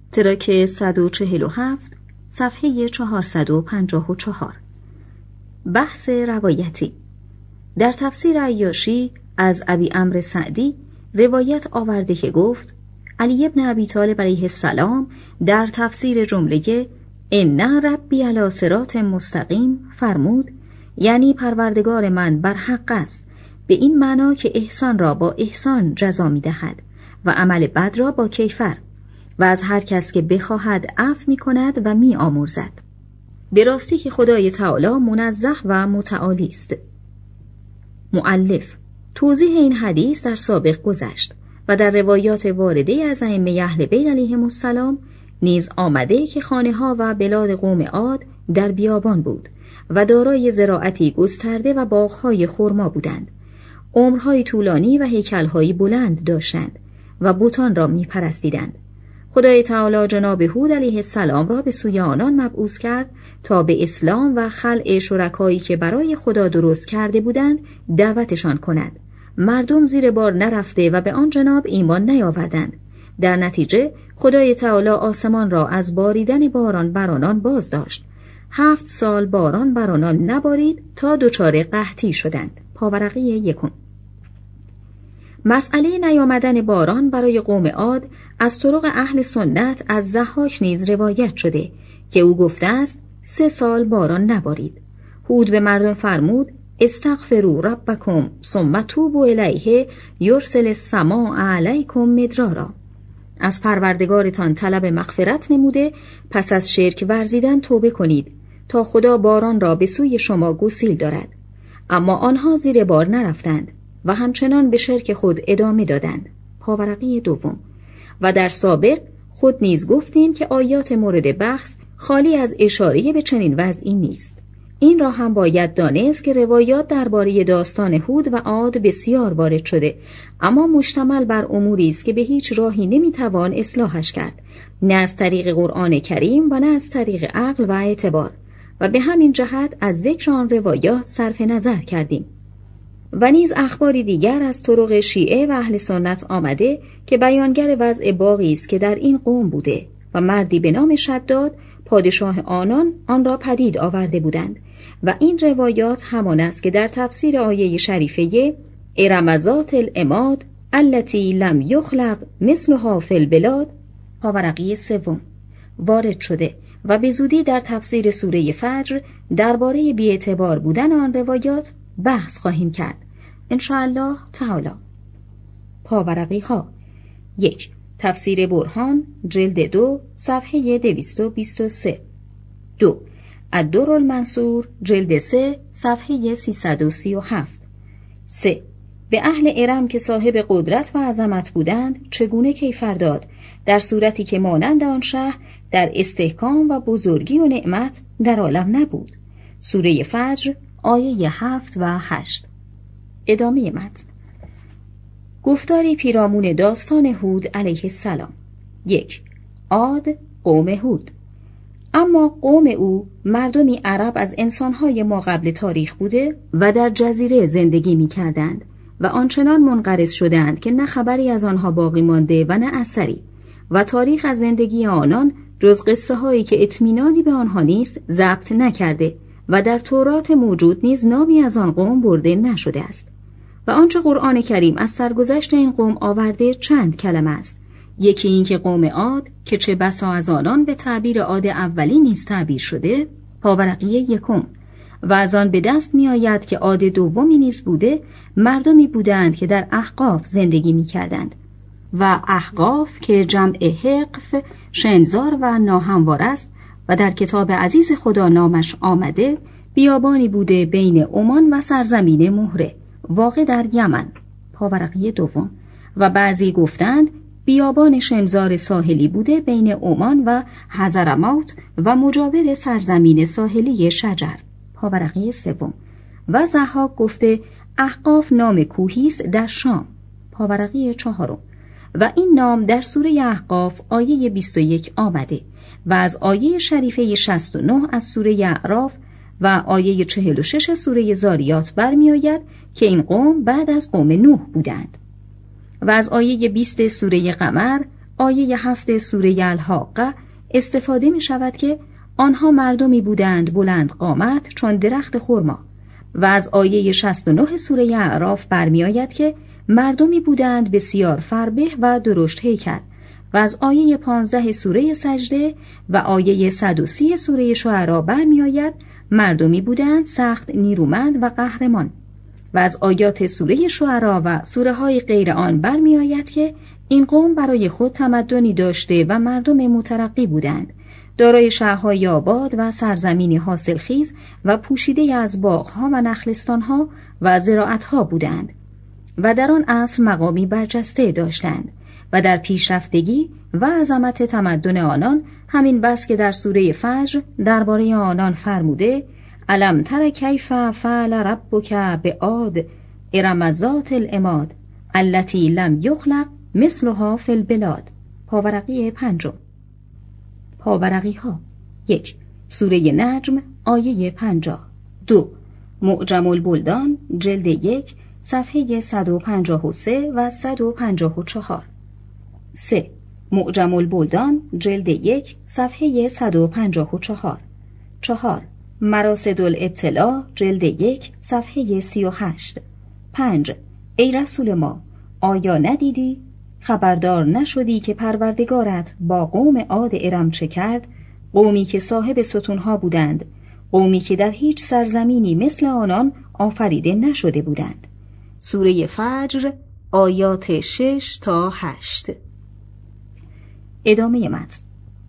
تراک 147 صفحه 454. بحث روایتی. در تفسیر عیاشی از ابی عمرو سعدی روایت آورده که گفت علی ابن ابی طالب علیه السلام در تفسیر جمله ان ربی علی صراط مستقیم فرمود، یعنی پروردگار من بر حق است، به این معنا که احسان را با احسان جزا می دهد و عمل بد را با کیفر، و از هر کس که بخواهد عفو می کند و می آمرزد. به راستی که خدای تعالی منزه و متعالی است. مؤلف توضیح این حدیث در سابق گذشت و در روایات وارده از ائمه اهل بیت علیهم السلام نیز آمده که خانه‌ها و بلاد قوم عاد در بیابان بود و دارای زراعتی گسترده و باغ‌های خرما بودند. عمرهای طولانی و هیکل‌های بلند داشتند و بتان را می‌پرستیدند. خدای تعالی جناب هود علیه السلام را به سوی آنان مبعوث کرد تا به اسلام و خلع شرکایی که برای خدا درست کرده بودند دعوتشان کند. مردم زیر بار نرفته و به آن جناب ایمان نیاوردند. در نتیجه خدای تعالی آسمان را از باریدن باران بر آنان باز داشت. 7 سال باران بر آنان نبارید تا دچار قحطی شدند. پاورقی 1. مسئله نیامدن باران برای قوم عاد از طرق اهل سنت از ضحاک نیز روایت شده که او گفته است 3 سال باران نبارید. هود به مردم فرمود استغفروا ربکم ثم توبوا الیه یرسل السماء علیکم مدرارا. از پروردگارتان طلب مغفرت نموده پس از شرک ورزیدن توبه کنید تا خدا باران را به سوی شما گسیل دارد. اما آنها زیر بار نرفتند و همچنان به شرک خود ادامه دادند. پاورقی 2. و در سابق خود نیز گفتیم که آیات مورد بحث خالی از اشاره به چنین وضعی نیست. این را هم باید دانست که روایات درباره داستان هود و عاد بسیار وارد شده، اما مشتمل بر اموری است که به هیچ راهی نمیتوان اصلاحش کرد، نه از طریق قرآن کریم و نه از طریق عقل و اعتبار، و به همین جهت از ذکر آن روایات صرف نظر کردیم. و نیز اخباری دیگر از طرق شیعه و اهل سنت آمده که بیانگر وضع باغی است که در این قوم بوده و مردی به نام شداد پادشاه آنان آن را پدید آورده بودند، و این روایات همان است که در تفسیر آیه شریفه ارم ذات العماد التي لم یخلق مثلها فی البلاد پاورقی 3 وارد شده و به زودی در تفسیر سوره فجر درباره بی‌اعتبار بودن آن روایات بحث خواهیم کرد ان شاء الله تعالی. پاورقی ها 1. تفسیر برهان جلد 2 صفحه 223. 2. الدر المنصور جلد 3 صفحه 337. 3. به اهل ارم که صاحب قدرت و عظمت بودند چگونه کیفر داد در صورتی که مانند آن شهر در استحکام و بزرگی و نعمت در عالم نبود. سوره فجر آیه 7 و 8. ادامه متن. گفتاری پیرامون داستان هود علیه السلام. 1. عاد قوم هود. اما قوم او مردمی عرب از انسانهای ما قبل تاریخ بوده و در جزیره زندگی می کردند و آنچنان منقرض شدند که نه خبری از آنها باقی مانده و نه اثری، و تاریخ از زندگی آنان جز قصه هایی که اطمینانی به آنها نیست ضبط نکرده و در تورات موجود نیز نامی از آن قوم برده نشده است. و آنچه قرآن کریم از سرگذشت این قوم آورده چند کلمه است. یکی این که قوم عاد که چه بسا از آنان به تعبیر عاد اولی نیز تعبیر شده، پاورقی 1، و از آن به دست می آید که عاد دومی نیز بوده، مردمی بودند که در احقاف زندگی می کردند و احقاف که جمع حقف شنزار و ناهموار است و در کتاب عزیز خدا نامش آمده، بیابانی بوده بین عمان و سرزمین مهره واقع در یمن. پاورقی 2. و بعضی گفتند بیابان شمزار ساحلی بوده بین عمان و حضرموت و مجاور سرزمین ساحلی شجر. پاورقی 3. و ضحاک گفته احقاف نام کوهی است در شام. پاورقی 4. و این نام در سوره احقاف آیه 21 آمده و از آیه شریفه 69 از سوره اعراف و آیه 46 سوره زاریات برمی آید که این قوم بعد از قوم نوح بودند، و از آیه 20 سوره قمر، آیه 7 سوره الحاقه استفاده می شود که آنها مردمی بودند بلند قامت چون درخت خرما و از آیه 69 سوره اعراف برمی آید که مردمی بودند بسیار فربه و درشت هیکل و از آیه 15 سوره سجده و آیه 130 سوره شعراء برمی آید مردمی بودند سخت نیرومند و قهرمان و از آیات سوره شعراء و سوره های غیر آن برمی آید که این قوم برای خود تمدنی داشته و مردم مترقی بودند، دارای شهرهای آباد و سرزمینی حاصلخیز و پوشیده از باغها و نخلستانها و زراعتها بودند و در آن عصر مقامی برجسته داشتند و در پیشرفتگی و عظمت تمدن آنان همین بس که در سوره فجر درباره آنان فرموده الم تر کیف فعل ربک بعاد ارم ذات العماد التي لم یخلق مثلها فی البلاد. پاورقی 5. پاورقی ها 1. سوره نجم آیه 50. 2. معجم البلدان جلد 1 صفحه 153 و 154. 3. معجم البلدان جلد 1 صفحه 154. 4. مراسد الاطلاع جلد 1 صفحه 38. 5. ای رسول ما آیا ندیدی؟ خبردار نشدی که پروردگارت با قوم عاد ارم چه کرد؟ قومی که صاحب ستونها بودند، قومی که در هیچ سرزمینی مثل آنان آفریده نشده بودند. سوره فجر آیات 6 تا 8. ادامه متن.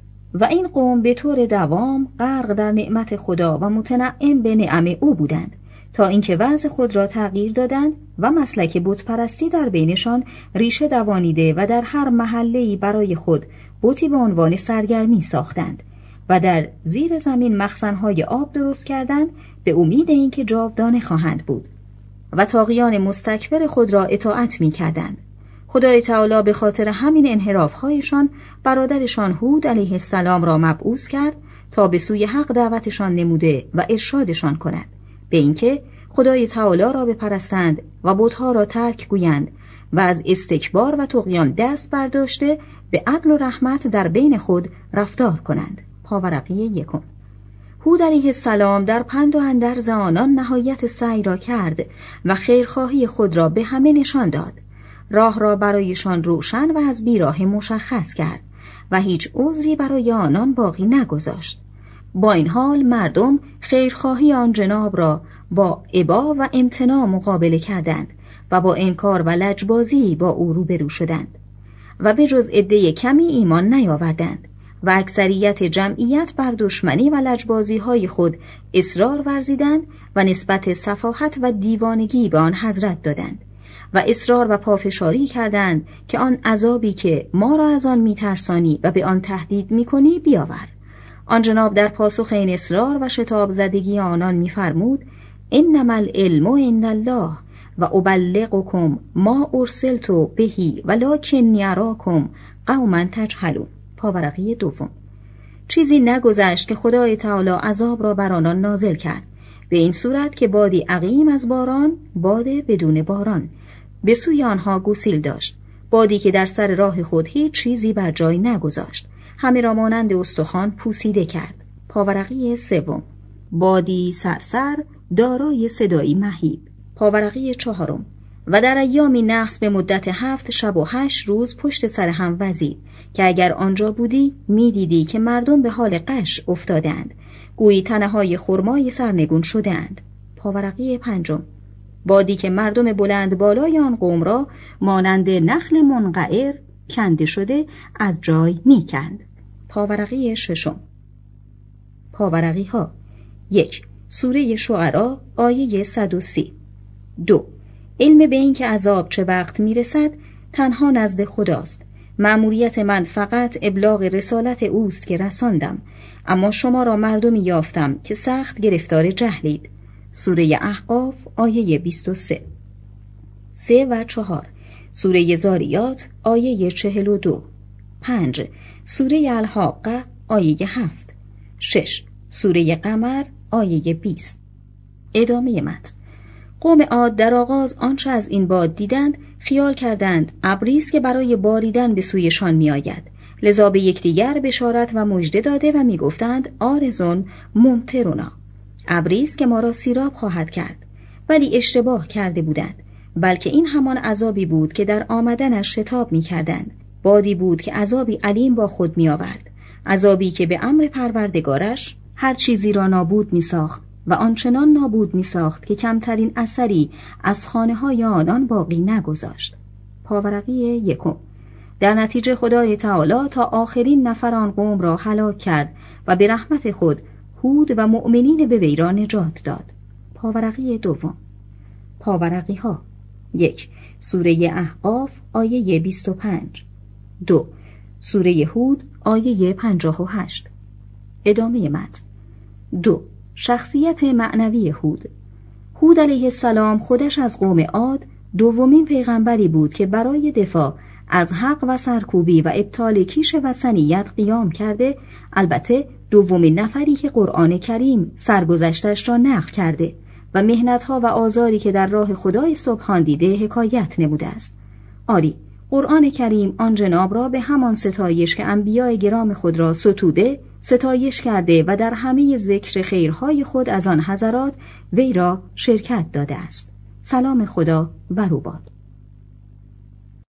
و این قوم به طور دوام غرق در نعمت خدا و متنعم به نعم او بودند تا اینکه وضع خود را تغییر دادند و مسلک بتپرستی در بینشان ریشه دوانیده و در هر محله‌ای برای خود بتی به عنوان سرگرمی ساختند و در زیر زمین مخزن‌های آب درست کردند به امید اینکه جاودانه خواهند بود و طاغیان مستکبر خود را اطاعت می‌کردند. خدای تعالی به خاطر همین انحراف‌هایشان برادرشان هود علیه السلام را مبعوث کرد تا به سوی حق دعوتشان نموده و ارشادشان کند به اینکه خدای تعالی را بپرستند و بت‌ها را ترک گویند و از استکبار و طغیان دست برداشته به عدل و رحمت در بین خود رفتار کنند. پاورقی 1. هود علیه السلام در پند و اندرز آنان نهایت سعی را کرد و خیرخواهی خود را به همه نشان داد. راه را برایشان روشن و از بیراه مشخص کرد و هیچ عذری برای آنان باقی نگذاشت. با این حال مردم خیرخواهی آن جناب را با ابا و امتناع مقابله کردند و با انکار و لجبازی با او روبرو شدند و به جز عده کمی ایمان نیاوردند و اکثریت جمعیت بر دشمنی و لجبازی های خود اصرار ورزیدند و نسبت سفاهت و دیوانگی به آن حضرت دادند و اصرار و پافشاری کردند که آن عذابی که ما را از آن میترسانی و به آن تهدید میکنی بیاور. آن جناب در پاسخ این اصرار و شتاب زدگی آنان میفرمود انما العلم عند الله و ابلغکم ما ارسلت بهی ولکنی اراکم قوما تجهلون. پاورقی 2. چیزی نگذشت که خدای تعالی عذاب را بر آنان نازل کرد به این صورت که بادی عقیم از باران، باد بدون باران به سوی آنها گسیل داشت، بادی که در سر راه خود هیچ چیزی بر جای نگذاشت، همه را مانند استخوان پوسیده کرد. پاورقی 3. بادی سرسر دارای صدایی مهیب. پاورقی 4. و در ایامی نحس به مدت 7 شب و 8 روز پشت سر هم وزید که اگر آنجا بودی میدیدی که مردم به حال غش افتادند، گویی تنه‌های خرمای سرنگون شدند. پاورقی 5. بادی که مردم بلند بالای آن قوم را مانند نخل منقعر کنده شده از جای میکند. پاورقی 6. پاورقی ها 1. سوره شعراء آیه 130. 2. علم به این که عذاب چه وقت میرسد تنها نزد خداست. مأموریت من فقط ابلاغ رسالت اوست که رساندم، اما شما را مردمی یافتم که سخت گرفتار جهلید. سوره احقاف آیه 23. 3 و 4. سوره زاریات آیه 42. 5. سوره الحاقه آیه 7. 6. سوره قمر آیه 20. ادامه متن. قوم عاد در آغاز آنچه از این باد دیدند خیال کردند، ابری است که برای باریدن به سویشان میآید، لذا به یکدیگر بشارت و مژده داده و میگفتند آرزون ممطرنا، ابری است که ما را سیراب خواهد کرد. ولی اشتباه کرده بودند، بلکه این همان عذابی بود که در آمدنش شتاب می‌کردند. بادی بود که عذابی علیم با خود می‌آورد، عذابی که به امر پروردگارش هر چیزی را نابود می‌ساخت و آنچنان نابود می‌ساخت که کمترین اثری از خانه‌های آنان باقی نگذاشت. پاورقی 1. در نتیجه خدای تعالی تا آخرین نفر آن قوم را هلاک کرد و به رحمت خود هود و مؤمنین به وی را نجات داد. پاورقی 2. پاورقی ها 1. سوره احقاف آیه 25. 2. سوره هود آیه 58. ادامه متن. 2. شخصیت معنوی هود. هود علیه السلام خودش از قوم عاد دومین پیغمبری بود که برای دفاع از حق و سرکوبی و ابطال کیش وثنیت قیام کرده، البته دومین نفری که قرآن کریم سرگذشتش را نقل کرده و محنت‌ها و آزاری که در راه خدای سبحان دیده حکایت نموده است. آری، قرآن کریم آن جناب را به همان ستایش که انبیاء گرام خود را ستوده ستایش کرده و در همه ذکر خیرهای خود از آن حضرات وی را شرکت داده است. سلام خدا بر او باد.